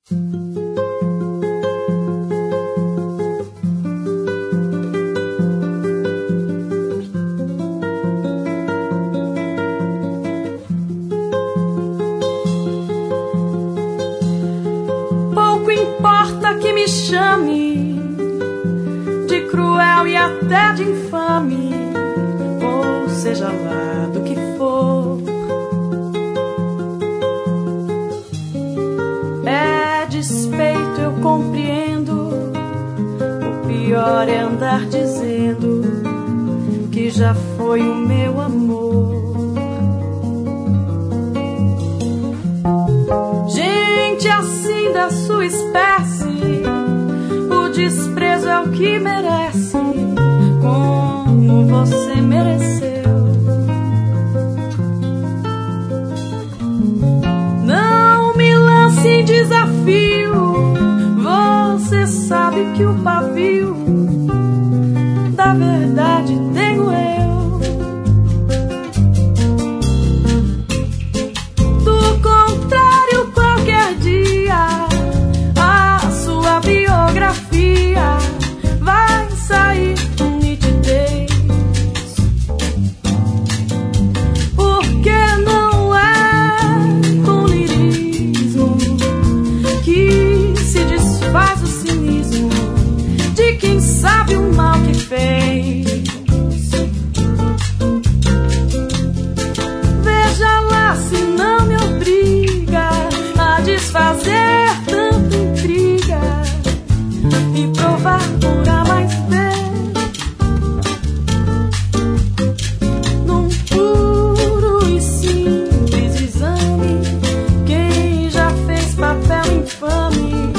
Pouco importa que me chame de cruel e até de infame, ou seja lá do que for. É despeito, eu compreendo. O pior é andar dizendo que já foi o meu amor. Gente assim da sua espécie, o desprezo é o que merece, como você mereceu. Não me lance em desafio, você sabe que o pavio da verdade tenho eu. Do contrário, qualquer dia a sua biografia vai sair com nitidez, porque não é com lirismo que se desfaz o cinismo de quem sabe o mal que fez. Veja lá se não me obriga a desfazer tanta intriga e provar por A mais B num puro e simples exame. Quem já fez papel infame